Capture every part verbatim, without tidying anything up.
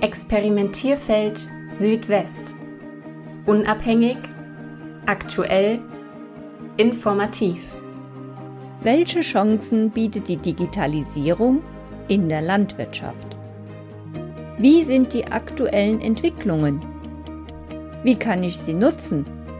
Experimentierfeld Südwest. Unabhängig, aktuell, informativ. Welche Chancen bietet die Digitalisierung in der Landwirtschaft? Wie sind die aktuellen Entwicklungen? Wie kann ich sie nutzen?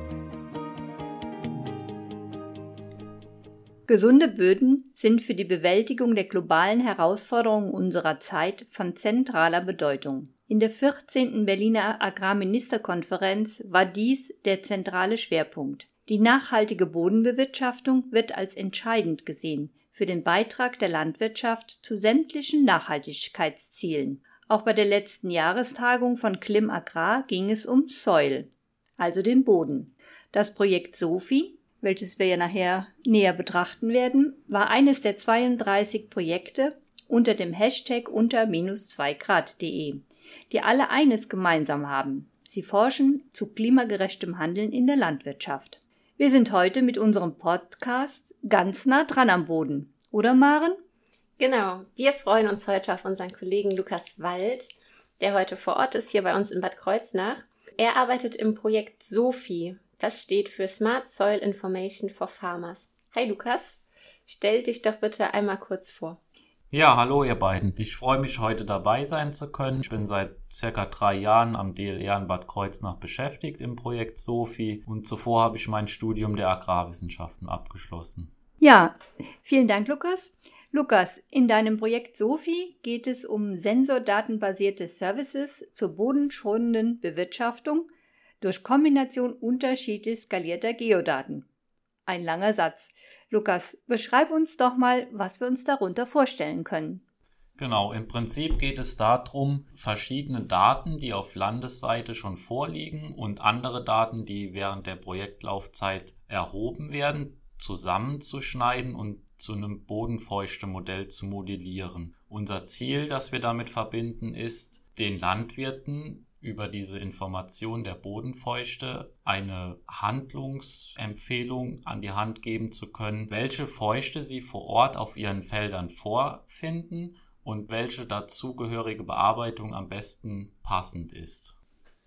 Gesunde Böden sind für die Bewältigung der globalen Herausforderungen unserer Zeit von zentraler Bedeutung. In der vierzehnten Berliner Agrarministerkonferenz war dies der zentrale Schwerpunkt. Die nachhaltige Bodenbewirtschaftung wird als entscheidend gesehen für den Beitrag der Landwirtschaft zu sämtlichen Nachhaltigkeitszielen. Auch bei der letzten Jahrestagung von Clim Agrar ging es um Soil, also den Boden. Das Projekt SOFI, welches wir ja nachher näher betrachten werden, war eines der zweiunddreißig Projekte unter dem Hashtag unter minus zwei Grad punkt de, die alle eines gemeinsam haben. Sie forschen zu klimagerechtem Handeln in der Landwirtschaft. Wir sind heute mit unserem Podcast ganz nah dran am Boden. Oder, Maren? Genau, wir freuen uns heute auf unseren Kollegen Lukas Wald, der heute vor Ort ist, hier bei uns in Bad Kreuznach. Er arbeitet im Projekt SOFI. Das steht für Smart Soil Information for Farmers. Hi Lukas, stell dich doch bitte einmal kurz vor. Ja, hallo ihr beiden. Ich freue mich, heute dabei sein zu können. Ich bin seit circa drei Jahren am D L R in Bad Kreuznach beschäftigt im Projekt SOFI und zuvor habe ich mein Studium der Agrarwissenschaften abgeschlossen. Ja, vielen Dank Lukas. Lukas, in deinem Projekt SOFI geht es um sensordatenbasierte Services zur bodenschonenden Bewirtschaftung durch Kombination unterschiedlich skalierter Geodaten. Ein langer Satz. Lukas, beschreib uns doch mal, was wir uns darunter vorstellen können. Genau, im Prinzip geht es darum, verschiedene Daten, die auf Landesseite schon vorliegen und andere Daten, die während der Projektlaufzeit erhoben werden, zusammenzuschneiden und zu einem Bodenfeuchte-Modell zu modellieren. Unser Ziel, das wir damit verbinden, ist, den Landwirten über diese Information der Bodenfeuchte eine Handlungsempfehlung an die Hand geben zu können, welche Feuchte sie vor Ort auf ihren Feldern vorfinden und welche dazugehörige Bearbeitung am besten passend ist.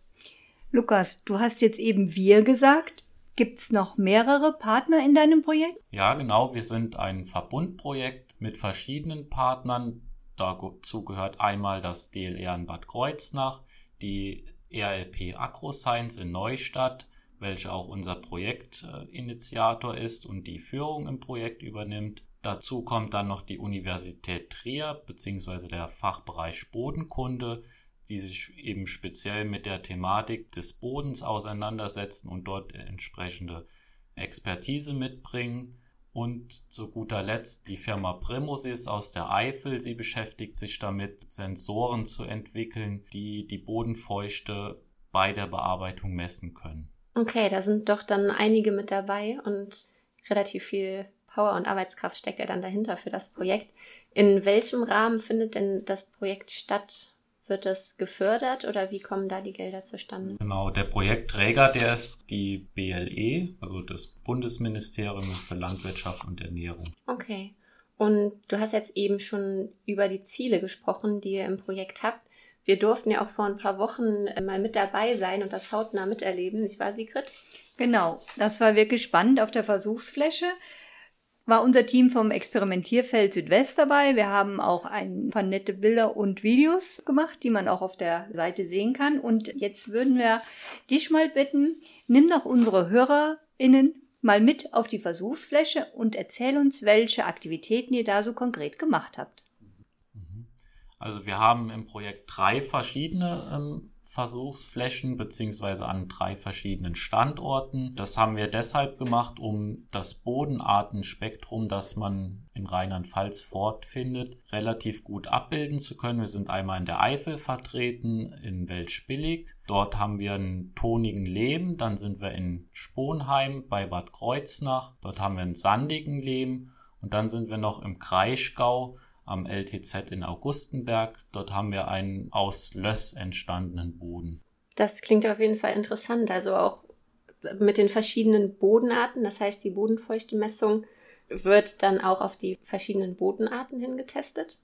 Lukas, du hast jetzt eben wir gesagt. Gibt es noch mehrere Partner in deinem Projekt? Ja, genau. Wir sind ein Verbundprojekt mit verschiedenen Partnern. Dazu gehört einmal das D L R in Bad Kreuznach, die R L P AgroScience in Neustadt, welche auch unser Projektinitiator ist und die Führung im Projekt übernimmt. Dazu kommt dann noch die Universität Trier bzw. der Fachbereich Bodenkunde, die sich eben speziell mit der Thematik des Bodens auseinandersetzen und dort entsprechende Expertise mitbringen. Und zu guter Letzt die Firma Primosys aus der Eifel. Sie beschäftigt sich damit, Sensoren zu entwickeln, die die Bodenfeuchte bei der Bearbeitung messen können. Okay, da sind doch dann einige mit dabei und relativ viel Power und Arbeitskraft steckt ja dann dahinter für das Projekt. In welchem Rahmen findet denn das Projekt statt? Wird das gefördert oder wie kommen da die Gelder zustande? Genau, der Projektträger, der ist die B L E, also das Bundesministerium für Landwirtschaft und Ernährung. Okay, und du hast jetzt eben schon über die Ziele gesprochen, die ihr im Projekt habt. Wir durften ja auch vor ein paar Wochen mal mit dabei sein und das hautnah miterleben, nicht wahr, Sigrid? Genau, das war wirklich spannend auf der Versuchsfläche. War unser Team vom Experimentierfeld Südwest dabei. Wir haben auch ein paar nette Bilder und Videos gemacht, die man auch auf der Seite sehen kann. Und jetzt würden wir dich mal bitten, nimm doch unsere HörerInnen mal mit auf die Versuchsfläche und erzähl uns, welche Aktivitäten ihr da so konkret gemacht habt. Also wir haben im Projekt drei verschiedene ähm, Versuchsflächen beziehungsweise an drei verschiedenen Standorten. Das haben wir deshalb gemacht, um das Bodenartenspektrum, das man in Rheinland-Pfalz fortfindet, relativ gut abbilden zu können. Wir sind einmal in der Eifel vertreten, in Welschbillig. Dort haben wir einen tonigen Lehm. Dann sind wir in Sponheim bei Bad Kreuznach. Dort haben wir einen sandigen Lehm. Und dann sind wir noch im Kraichgau am L T Z in Augustenberg. Dort haben wir einen aus Löss entstandenen Boden. Das klingt auf jeden Fall interessant. Also auch mit den verschiedenen Bodenarten, das heißt die Bodenfeuchtemessung wird dann auch auf die verschiedenen Bodenarten hingetestet?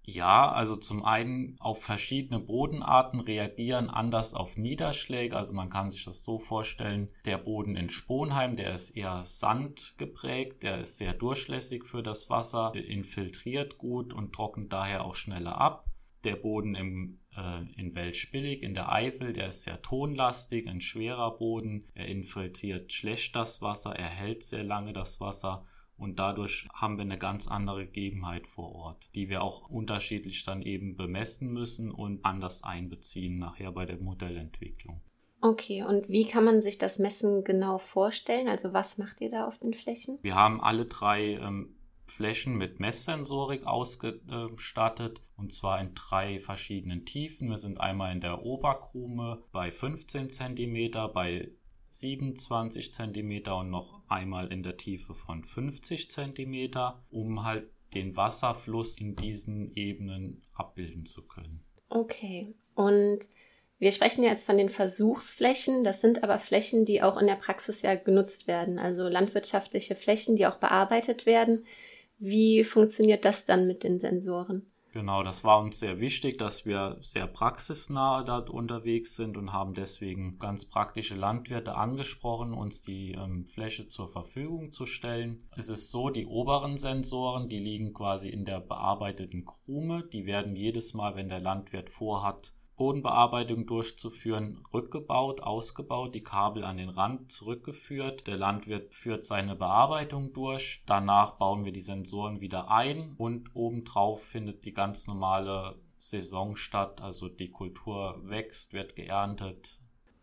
Ja, also zum einen auf verschiedene Bodenarten reagieren anders auf Niederschläge. Also man kann sich das so vorstellen, der Boden in Sponheim, der ist eher sandgeprägt, der ist sehr durchlässig für das Wasser, infiltriert gut und trocknet daher auch schneller ab. Der Boden im, äh, in Weltspillig, in der Eifel, der ist sehr tonlastig, ein schwerer Boden, er infiltriert schlecht das Wasser, er hält sehr lange das Wasser. Und dadurch haben wir eine ganz andere Gegebenheit vor Ort, die wir auch unterschiedlich dann eben bemessen müssen und anders einbeziehen nachher bei der Modellentwicklung. Okay, und wie kann man sich das Messen genau vorstellen? Also was macht ihr da auf den Flächen? Wir haben alle drei ähm, Flächen mit Messsensorik ausgestattet und zwar in drei verschiedenen Tiefen. Wir sind einmal in der Oberkrume bei fünfzehn Zentimeter, bei siebenundzwanzig Zentimeter und noch einmal in der Tiefe von fünfzig Zentimeter, um halt den Wasserfluss in diesen Ebenen abbilden zu können. Okay, und wir sprechen jetzt von den Versuchsflächen, das sind aber Flächen, die auch in der Praxis ja genutzt werden, also landwirtschaftliche Flächen, die auch bearbeitet werden. Wie funktioniert das dann mit den Sensoren? Genau, das war uns sehr wichtig, dass wir sehr praxisnah dort unterwegs sind und haben deswegen ganz praktische Landwirte angesprochen, uns die ähm, Fläche zur Verfügung zu stellen. Es ist so, die oberen Sensoren, die liegen quasi in der bearbeiteten Krume. Die werden jedes Mal, wenn der Landwirt vorhat, Bodenbearbeitung durchzuführen, rückgebaut, ausgebaut, die Kabel an den Rand zurückgeführt. Der Landwirt führt seine Bearbeitung durch. Danach bauen wir die Sensoren wieder ein und obendrauf findet die ganz normale Saison statt. Also die Kultur wächst, wird geerntet.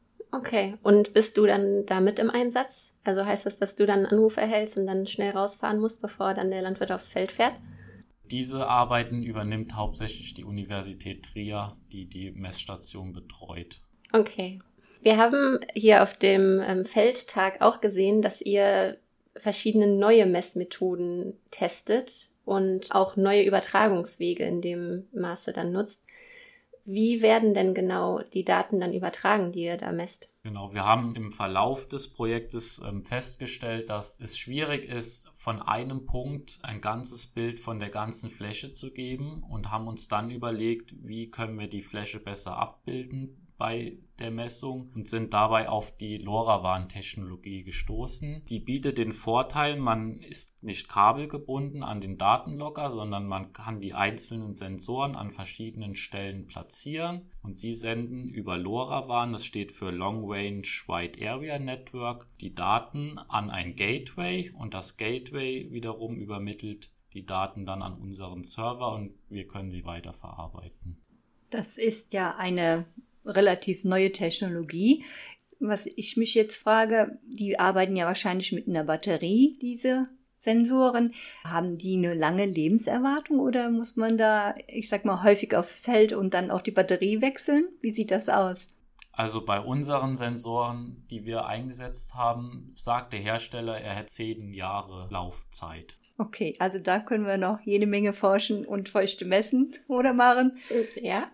Okay, und bist du dann da mit im Einsatz? Also heißt das, dass du dann einen Anruf erhältst und dann schnell rausfahren musst, bevor dann der Landwirt aufs Feld fährt? Diese Arbeiten übernimmt hauptsächlich die Universität Trier, die die Messstation betreut. Okay. Wir haben hier auf dem ähm, Feldtag auch gesehen, dass ihr verschiedene neue Messmethoden testet und auch neue Übertragungswege in dem Maße dann nutzt. Wie werden denn genau die Daten dann übertragen, die ihr da messt? Genau, wir haben im Verlauf des Projektes ähm, festgestellt, dass es schwierig ist, von einem Punkt ein ganzes Bild von der ganzen Fläche zu geben und haben uns dann überlegt, wie können wir die Fläche besser abbilden bei der Messung und sind dabei auf die LoRaWAN-Technologie gestoßen. Die bietet den Vorteil, man ist nicht kabelgebunden an den Datenlogger, sondern man kann die einzelnen Sensoren an verschiedenen Stellen platzieren und sie senden über LoRaWAN, das steht für Long Range Wide Area Network, die Daten an ein Gateway und das Gateway wiederum übermittelt die Daten dann an unseren Server und wir können sie weiterverarbeiten. Das ist ja eine relativ neue Technologie. Was ich mich jetzt frage, die arbeiten ja wahrscheinlich mit einer Batterie, diese Sensoren. Haben die eine lange Lebenserwartung oder muss man da, ich sag mal, häufig aufs Feld und dann auch die Batterie wechseln? Wie sieht das aus? Also bei unseren Sensoren, die wir eingesetzt haben, sagt der Hersteller, er hätte zehn Jahre Laufzeit. Okay, also da können wir noch jede Menge forschen und Feuchte messen, oder Maren? Ja.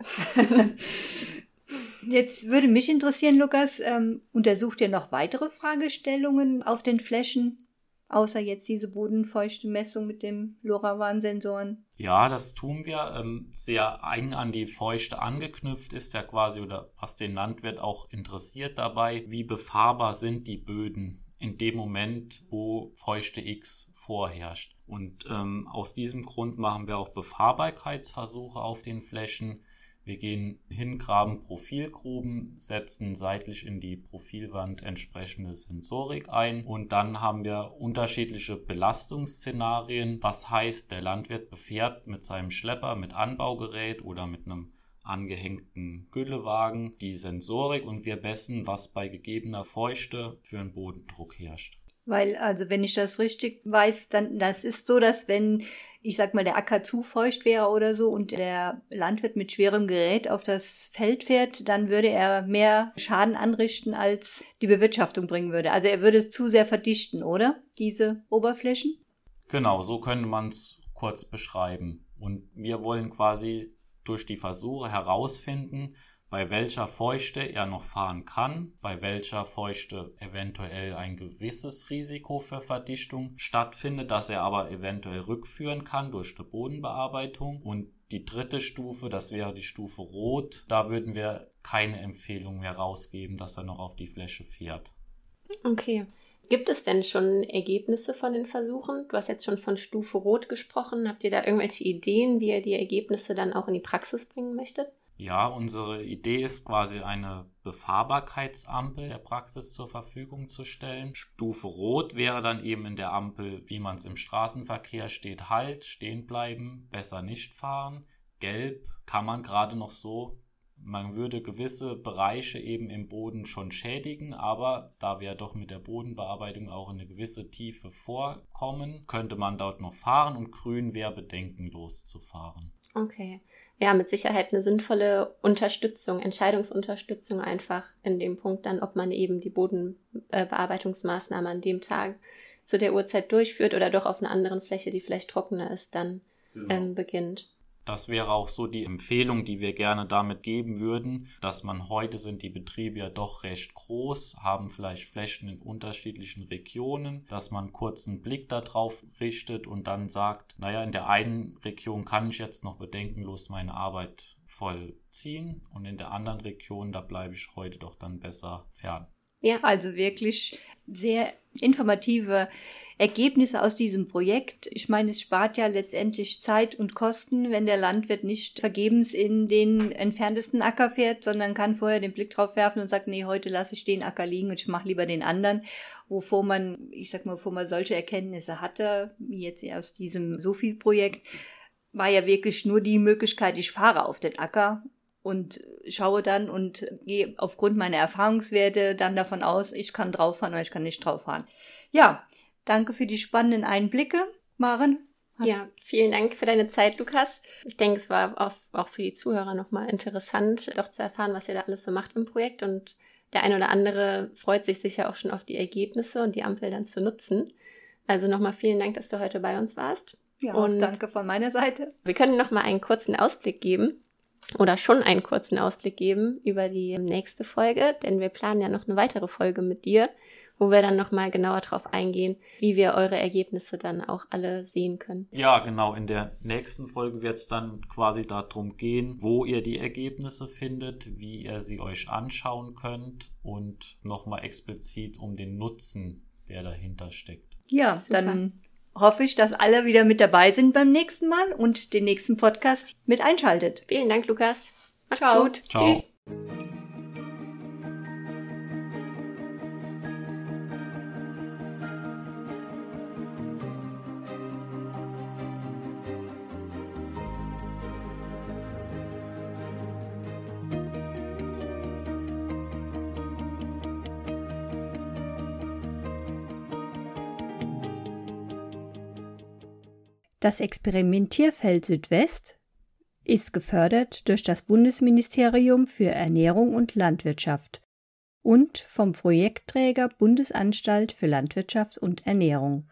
Jetzt würde mich interessieren, Lukas, ähm, untersucht ihr noch weitere Fragestellungen auf den Flächen, außer jetzt diese bodenfeuchte Messung mit dem LoRaWAN-Sensoren? Ja, das tun wir. Ähm, sehr eng an die Feuchte angeknüpft ist ja quasi, oder was den Landwirt auch interessiert dabei, wie befahrbar sind die Böden in dem Moment, wo Feuchte X vorherrscht. Und ähm, aus diesem Grund machen wir auch Befahrbarkeitsversuche auf den Flächen. Wir gehen hin, graben Profilgruben, setzen seitlich in die Profilwand entsprechende Sensorik ein und dann haben wir unterschiedliche Belastungsszenarien. Was heißt, der Landwirt befährt mit seinem Schlepper, mit Anbaugerät oder mit einem angehängten Güllewagen die Sensorik und wir messen, was bei gegebener Feuchte für einen Bodendruck herrscht. Weil, also wenn ich das richtig weiß, dann das ist so, dass wenn, ich sag mal, der Acker zu feucht wäre oder so und der Landwirt mit schwerem Gerät auf das Feld fährt, dann würde er mehr Schaden anrichten, als die Bewirtschaftung bringen würde. Also er würde es zu sehr verdichten, oder? Diese Oberflächen? Genau, so könnte man es kurz beschreiben. Und wir wollen quasi durch die Versuche herausfinden, bei welcher Feuchte er noch fahren kann, bei welcher Feuchte eventuell ein gewisses Risiko für Verdichtung stattfindet, das er aber eventuell rückführen kann durch die Bodenbearbeitung. Und die dritte Stufe, das wäre die Stufe Rot, da würden wir keine Empfehlung mehr rausgeben, dass er noch auf die Fläche fährt. Okay. Gibt es denn schon Ergebnisse von den Versuchen? Du hast jetzt schon von Stufe Rot gesprochen. Habt ihr da irgendwelche Ideen, wie ihr die Ergebnisse dann auch in die Praxis bringen möchtet? Ja, unsere Idee ist quasi eine Befahrbarkeitsampel der Praxis zur Verfügung zu stellen. Stufe Rot wäre dann eben in der Ampel, wie man es im Straßenverkehr steht, halt, stehen bleiben, besser nicht fahren. Gelb kann man gerade noch so. Man würde gewisse Bereiche eben im Boden schon schädigen, aber da wir doch mit der Bodenbearbeitung auch eine gewisse Tiefe vorkommen, könnte man dort noch fahren und grün wäre bedenkenlos zu fahren. Okay. Ja, mit Sicherheit eine sinnvolle Unterstützung, Entscheidungsunterstützung einfach in dem Punkt dann, ob man eben die Bodenbearbeitungsmaßnahme an dem Tag zu der Uhrzeit durchführt oder doch auf einer anderen Fläche, die vielleicht trockener ist, dann genau. ähm, beginnt. Das wäre auch so die Empfehlung, die wir gerne damit geben würden, dass man heute sind die Betriebe ja doch recht groß, haben vielleicht Flächen in unterschiedlichen Regionen, dass man kurz einen Blick darauf richtet und dann sagt, naja, in der einen Region kann ich jetzt noch bedenkenlos meine Arbeit vollziehen und in der anderen Region, da bleibe ich heute doch dann besser fern. Ja, also wirklich sehr informative Ergebnisse aus diesem Projekt. Ich meine, es spart ja letztendlich Zeit und Kosten, wenn der Landwirt nicht vergebens in den entferntesten Acker fährt, sondern kann vorher den Blick drauf werfen und sagt, nee, heute lasse ich den Acker liegen und ich mache lieber den anderen. Wovor man, ich sag mal, bevor man solche Erkenntnisse hatte, wie jetzt aus diesem SOFI-Projekt, war ja wirklich nur die Möglichkeit, ich fahre auf den Acker und schaue dann und gehe aufgrund meiner Erfahrungswerte dann davon aus, ich kann drauf fahren oder ich kann nicht drauf fahren. Ja, danke für die spannenden Einblicke, Maren. Ja, vielen Dank für deine Zeit, Lukas. Ich denke, es war auch, auch für die Zuhörer nochmal interessant, doch zu erfahren, was ihr da alles so macht im Projekt. Und der eine oder andere freut sich sicher auch schon auf die Ergebnisse und die Ampel dann zu nutzen. Also nochmal vielen Dank, dass du heute bei uns warst. Ja, und danke von meiner Seite. Wir können nochmal einen kurzen Ausblick geben. Oder schon einen kurzen Ausblick geben über die nächste Folge, denn wir planen ja noch eine weitere Folge mit dir, wo wir dann nochmal genauer drauf eingehen, wie wir eure Ergebnisse dann auch alle sehen können. Ja, genau. In der nächsten Folge wird es dann quasi darum gehen, wo ihr die Ergebnisse findet, wie ihr sie euch anschauen könnt und nochmal explizit um den Nutzen, der dahinter steckt. Ja, super. Dann hoffe ich, dass alle wieder mit dabei sind beim nächsten Mal und den nächsten Podcast mit einschaltet. Vielen Dank, Lukas. Macht's Ciao. gut. Ciao. Tschüss. Das Experimentierfeld Südwest ist gefördert durch das Bundesministerium für Ernährung und Landwirtschaft und vom Projektträger Bundesanstalt für Landwirtschaft und Ernährung.